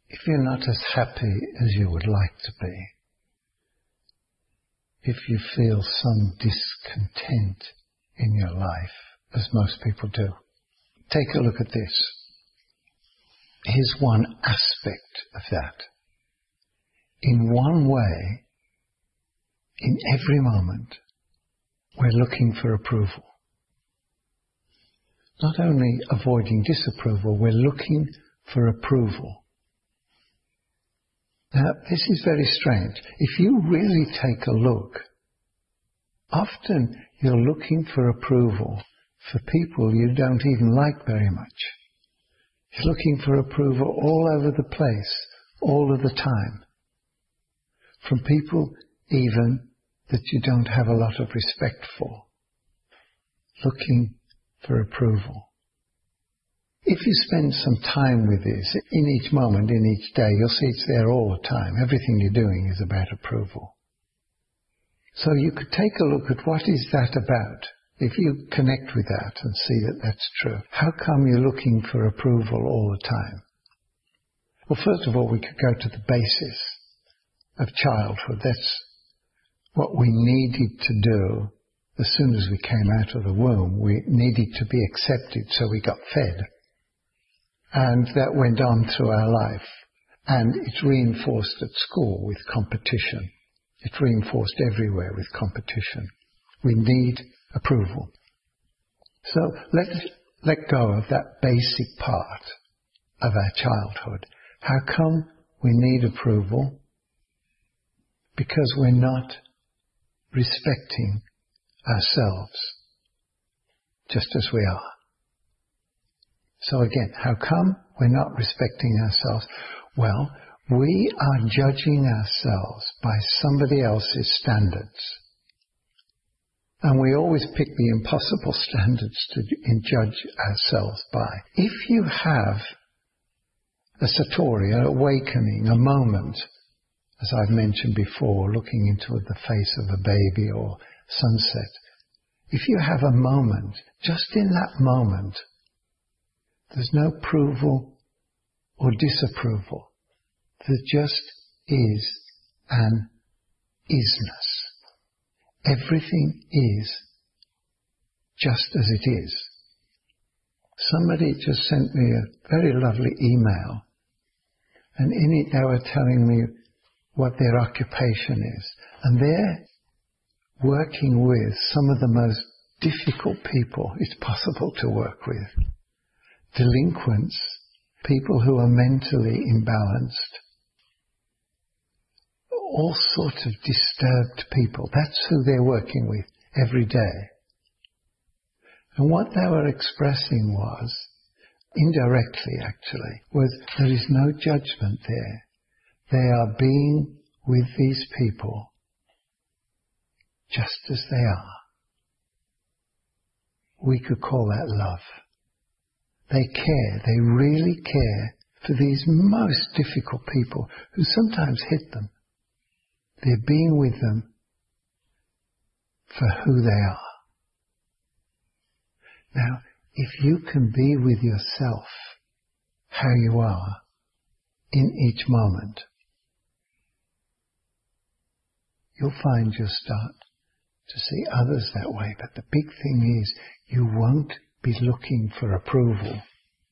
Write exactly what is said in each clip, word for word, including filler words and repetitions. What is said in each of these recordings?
If you're not as happy as you would like to be, if you feel some discontent in your life, as most people do, take a look at this. Here's one aspect of that. In one way, in every moment, we're looking for approval. Not only avoiding disapproval, we're looking for approval. Now, this is very strange. If you really take a look, often you're looking for approval for people you don't even like very much. You're looking for approval all over the place, all of the time. From people even that you don't have a lot of respect for. Looking for approval. If you spend some time with this, in each moment, in each day, you'll see it's there all the time. Everything you're doing is about approval. So you could take a look at what is that about. If you connect with that and see that that's true, how come you're looking for approval all the time? Well, first of all, we could go to the basis of childhood. That's what we needed to do as soon as we came out of the womb. We needed to be accepted, so we got fed. And that went on through our life. And it's reinforced at school with competition. It's reinforced everywhere with competition. We need approval. So let's let go of that basic part of our childhood. How come we need approval? Because we're not respecting ourselves just as we are. So again, how come we're not respecting ourselves? Well, we are judging ourselves by somebody else's standards. And we always pick the impossible standards to judge ourselves by. If you have a satori, an awakening, a moment, as I've mentioned before, looking into the face of a baby or sunset, if you have a moment, just in that moment, there's no approval or disapproval. There just is an isness. Everything is just as it is. Somebody just sent me a very lovely email, and in it they were telling me what their occupation is. And they're working with some of the most difficult people it's possible to work with. Delinquents, people who are mentally imbalanced, all sorts of disturbed people. That's who they're working with every day. And what they were expressing was, indirectly actually, was there is no judgment there. They are being with these people just as they are. We could call that love. They care, they really care for these most difficult people who sometimes hit them. They're being with them for who they are. Now, if you can be with yourself how you are in each moment, you'll find you'll start to see others that way. But the big thing is, you won't be looking for approval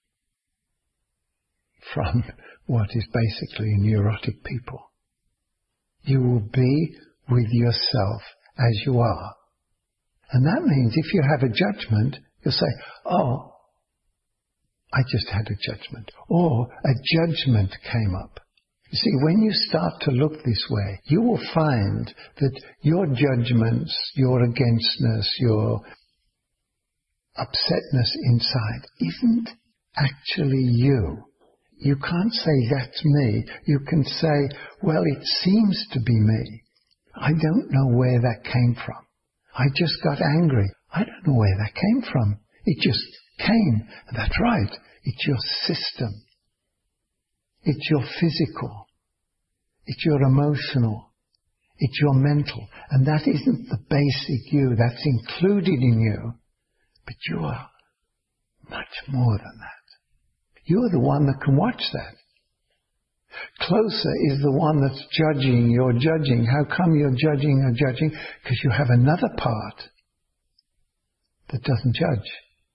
from what is basically neurotic people. You will be with yourself as you are. And that means if you have a judgment, you'll say, oh, I just had a judgment. Or a judgment came up. You see, when you start to look this way, you will find that your judgments, your againstness, your upsetness inside isn't actually you. You can't say, that's me. You can say, well, it seems to be me. I don't know where that came from. I just got angry. I don't know where that came from. It just came. That's right. It's your system. It's your physical. It's your emotional. It's your mental. And that isn't the basic you. That's included in you. But you are much more than that. You're the one that can watch that. Closer is the one that's judging. You're judging. How come you're judging or judging? Because you have another part that doesn't judge.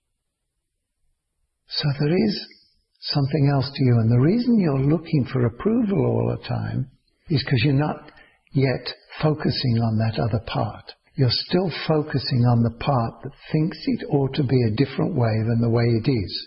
So there is something else to you. And the reason you're looking for approval all the time is because you're not yet focusing on that other part. You're still focusing on the part that thinks it ought to be a different way than the way it is.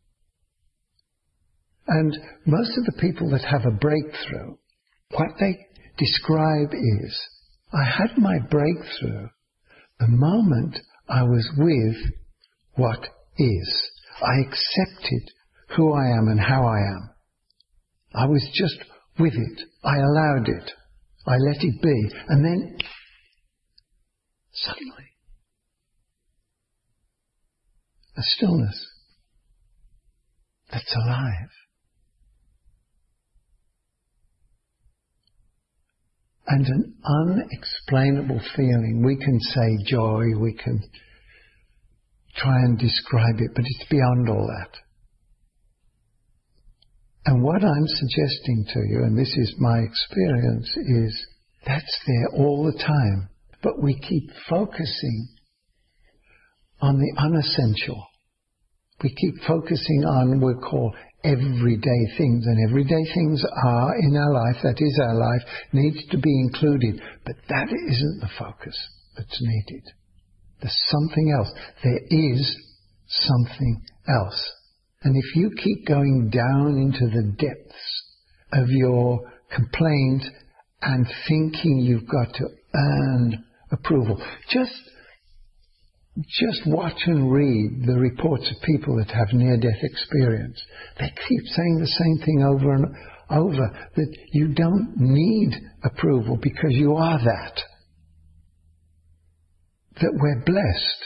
And most of the people that have a breakthrough, what they describe is, I had my breakthrough the moment I was with what is. I accepted who I am and how I am. I was just with it. I allowed it. I let it be. And then, suddenly, a stillness that's alive. And an unexplainable feeling. We can say joy, we can try and describe it, but it's beyond all that. And what I'm suggesting to you, and this is my experience, is that's there all the time. But we keep focusing on the unessential. We keep focusing on what we call everyday things. And everyday things are in our life, that is our life, needs to be included. But that isn't the focus that's needed. There's something else. There is something else. And if you keep going down into the depths of your complaint and thinking you've got to earn approval, just just watch and read the reports of people that have near-death experience. They keep saying the same thing over and over, that you don't need approval because you are that. That we're blessed.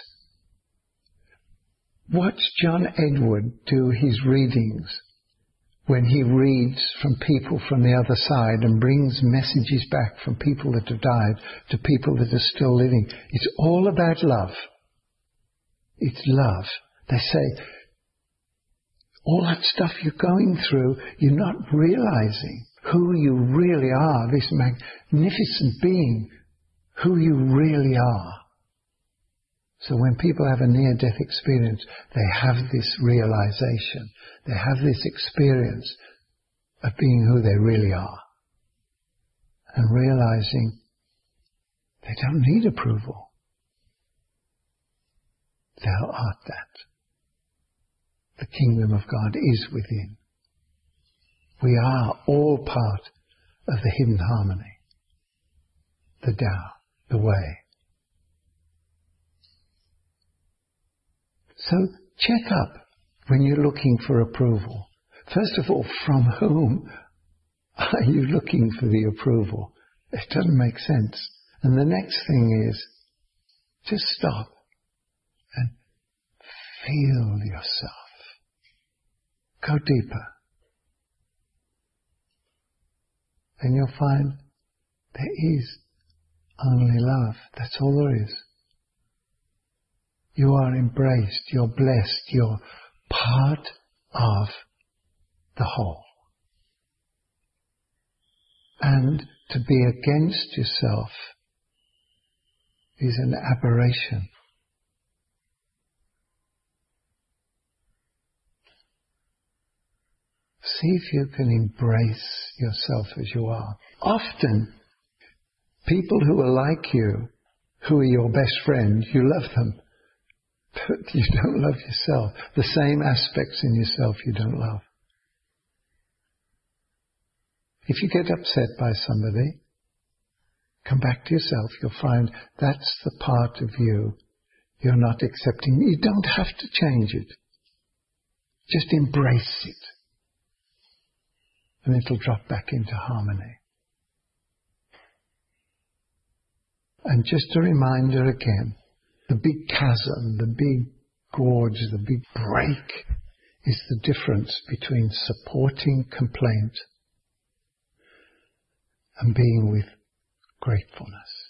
Watch John Edward do his readings when he reads from people from the other side and brings messages back from people that have died to people that are still living. It's all about love. It's love. They say, all that stuff you're going through, you're not realizing who you really are, this magnificent being, who you really are. So when people have a near-death experience, they have this realization. They have this experience of being who they really are. And realizing they don't need approval. Thou art that. The kingdom of God is within. We are all part of the hidden harmony. The Tao, the way. So check up when you're looking for approval. First of all, from whom are you looking for the approval? It doesn't make sense. And the next thing is, just stop and feel yourself. Go deeper. And you'll find there is only love. That's all there is. You are embraced, you're blessed, you're part of the whole. And to be against yourself is an aberration. See if you can embrace yourself as you are. Often, people who are like you, who are your best friend, you love them. But you don't love yourself. The same aspects in yourself you don't love. If you get upset by somebody, come back to yourself. You'll find that's the part of you you're not accepting. You don't have to change it. Just embrace it. And it'll drop back into harmony. And just a reminder again, the big chasm, the big gorge, the big break is the difference between supporting complaint and being with gratefulness.